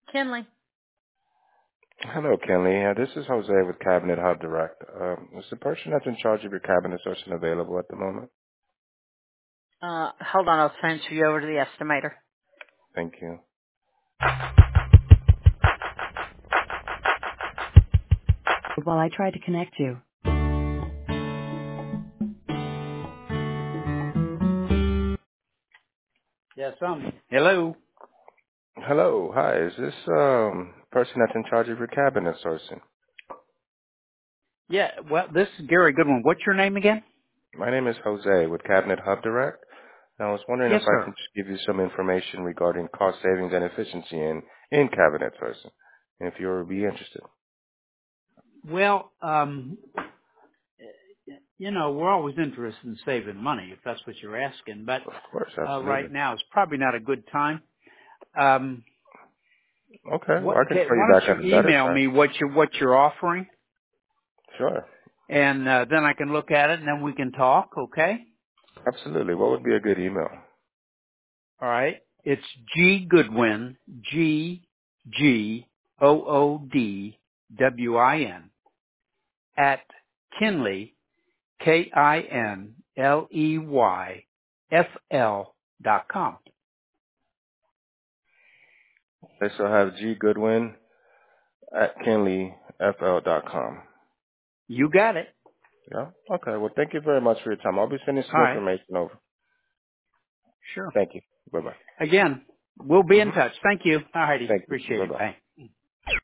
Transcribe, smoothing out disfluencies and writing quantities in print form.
Kinley. Hello, Kenley. This is Jose with Cabinet Hub Direct. Is the person that's in charge of your cabinet sourcing available at the moment? Hold on, I'll transfer you over to the estimator. Thank you. While I try to connect you. Yes, hello. Hello. Hi. Is this person that's in charge of your cabinet sourcing? Yeah, well, this is Gary Goodwin. What's your name again? My name is Jose with Cabinet Hub Direct. And I was wondering if Yes, I sir. can just give you some information regarding cost savings and efficiency in cabinet sourcing, and if you would be interested. Well, we're always interested in saving money, if that's what you're asking, but Of course, right absolutely. now it's probably not a good time. Um, Okay. Well, I can call why you don't back at a you better email time. me what you're offering, Sure. and then I can look at it, and then we can talk, okay? Absolutely. What would be a good email? All right. It's G Goodwin, GGOODWIN, at Kinley, KINLEYFL.com. They still have G Goodwin at KinleyFL.com. You got it. Yeah? Okay. Well, thank you very much for your time. I'll be sending All some right. information over. Sure. Thank you. Bye-bye. Again, we'll be in hmm touch. Thank you. All righty. Thank you. Appreciate it. Bye-bye. Bye.